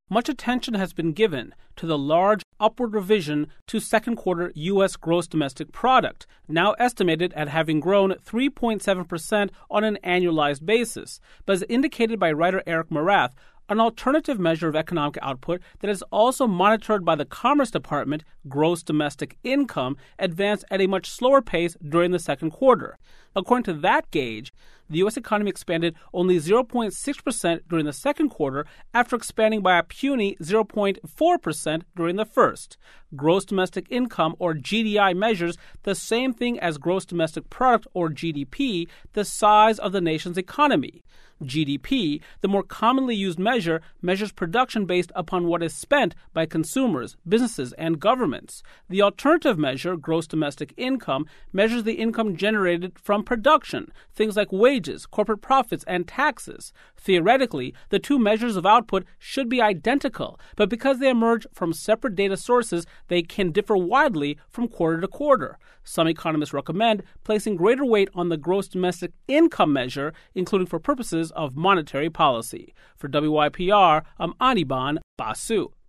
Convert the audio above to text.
much attention has been given to the large upward revision to second quarter U.S. gross domestic product, now estimated at having grown 3.7% on an annualized basis. But as indicated by writer Eric Morath, an alternative measure of economic output that is also monitored by the Commerce Department, gross domestic income, advanced at a much slower pace during the second quarter. According to that gauge, the U.S. economy expanded only 0.6% during the second quarter after expanding by a puny 0.4% during the first. Gross domestic income, or GDI, measures the same thing as gross domestic product, or GDP, the size of the nation's economy. GDP, the more commonly used measure, measures production based upon what is spent by consumers, businesses, and governments. The alternative measure, gross domestic income, measures the income generated from production, things like wages, corporate profits, and taxes. Theoretically, the two measures of output should be identical, but because they emerge from separate data sources, they can differ widely from quarter to quarter. Some economists recommend placing greater weight on the gross domestic income measure, including for purposes of monetary policy. For WYPR, I'm Anirban Basu.